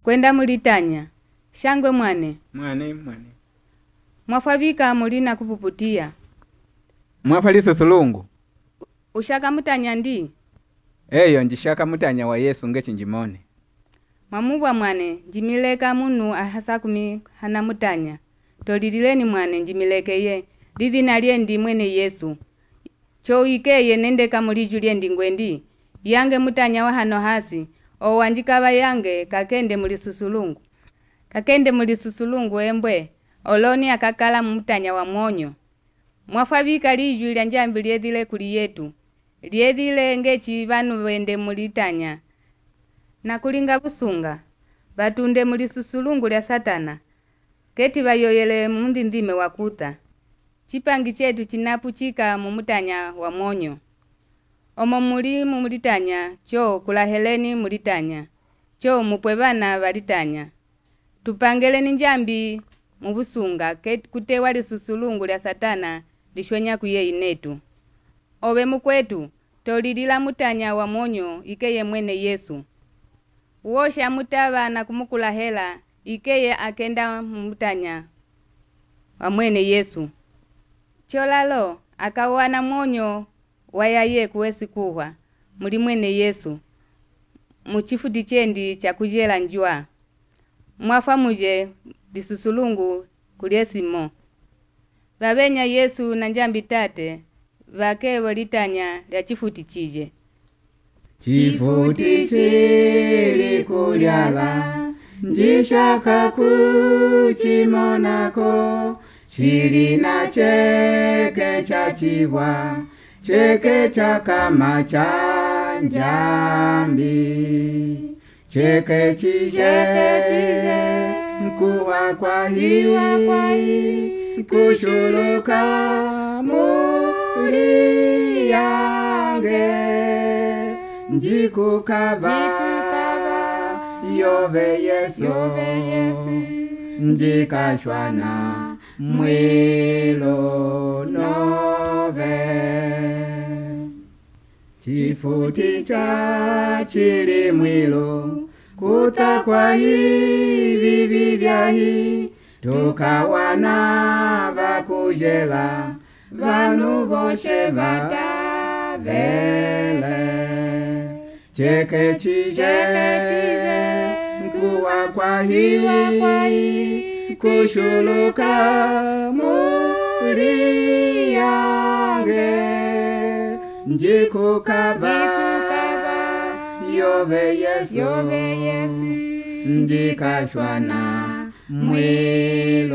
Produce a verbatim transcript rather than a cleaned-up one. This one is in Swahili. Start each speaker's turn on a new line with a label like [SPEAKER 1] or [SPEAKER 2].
[SPEAKER 1] Kwenda mulitanya. Shangwe mwane.
[SPEAKER 2] Mwane mwane.
[SPEAKER 1] Mwafabika mulina kupuputia.
[SPEAKER 2] Mwafalisa sulungu.
[SPEAKER 1] Ushaka mutanya ndi?
[SPEAKER 2] Eyo njishaka mutanya wa Yesu ngechi njimone.
[SPEAKER 1] Mwamubwa mwane njimileka munu ahasa kumi hana mutanya. Tolilileni mwane njimilekeye. Didi nalie ndi mwene Yesu. Cho ikeye nendeka muliju liendi ngwendi. Yange mutanya wa hano hasi. O wanjikaba yange kakende mulisusulungu. Kakende mulisusulungu embwe. Oloni akakala mutanya wa mwonyo. Mwafabika liju ilya njambi liedhile kuli yetu. Liedhile ngechi vanu wende mulitanya. Na kulinga busunga. Batunde mulisusulungu lya Satana. Keti bayoyele mundi ndime wakuta. Chipangi chetu chinapu chika mumutanya wa mwonyo. Omo muli mulitanya, cho kulaheleni mulitanya. Cho mupwebana valitanya. Tupangele njambi mubusunga kutewa lisusulungu lya Satana lishwenya kuye inetu. Owe mukwetu, tolilila mutanya wa mwonyo ikeye mwene Yesu. Uosha mutava na kumukula hela ikeye akenda mutanya wa mwene Yesu. Cholalo akawana mwonyo wayaye kuwesi kuwa muli mwene Yesu. Muchifuti chendi cha kujela njua. Mwafa muje lisusulungu kuliesimo. Babenya Yesu na njambi tate vake walitanya lya chifuti chije.
[SPEAKER 2] Chifuti chili kulyala njishaka kuchimonako chili na cheke cha chiwa cheke cha kama cha njambi cheke chije mkuwa kwa hii kushuluka muli yange njikukava yove Yesu njikashwana mwilo nove chifuti cha chili mwilo kutakwa hivi vivyahi tukawana vakujela vanu voshe vatavele cheke chije mkuwa kwa hii kushuluka muli yange njikukava yove Yesu njikashwana mwilo